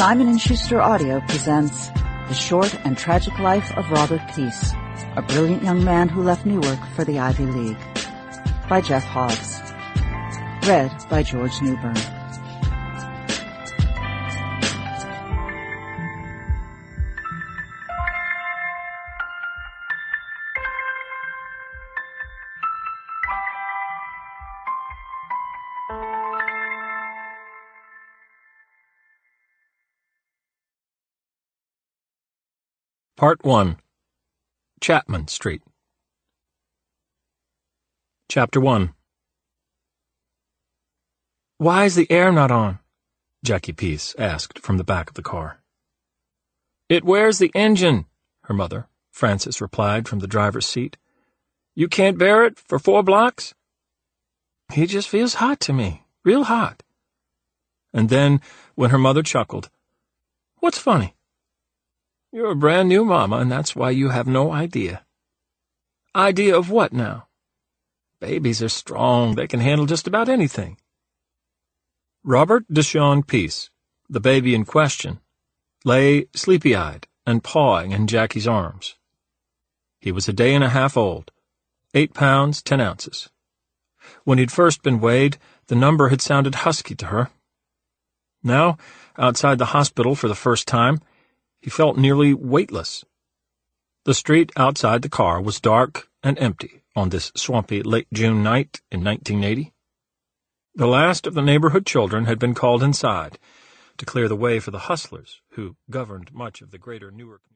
Simon & Schuster Audio presents The Short and Tragic Life of Robert Peace, a brilliant young man who left Newark for the Ivy League. By Jeff Hobbs. Read by George Newbern. Part 1. Chapman Street. Chapter 1. "Why is the air not on?" Jackie Peace asked from the back of the car. "It wears the engine," her mother, Frances, replied from the driver's seat. "You can't bear it for 4 blocks?" "He just feels hot to me, real hot." And then, when her mother chuckled, "What's funny?" "You're a brand new mama, and that's why you have no idea." "Idea of what now?" "Babies are strong. They can handle just about anything." Robert Deshawn Peace, the baby in question, lay sleepy-eyed and pawing in Jackie's arms. He was a day and a half old, 8 pounds 10 ounces. When he'd first been weighed, the number had sounded husky to her. Now, outside the hospital for the first time, he felt nearly weightless. The street outside the car was dark and empty on this swampy late June night in 1980. The last of the neighborhood children had been called inside to clear the way for the hustlers who governed much of the greater Newark.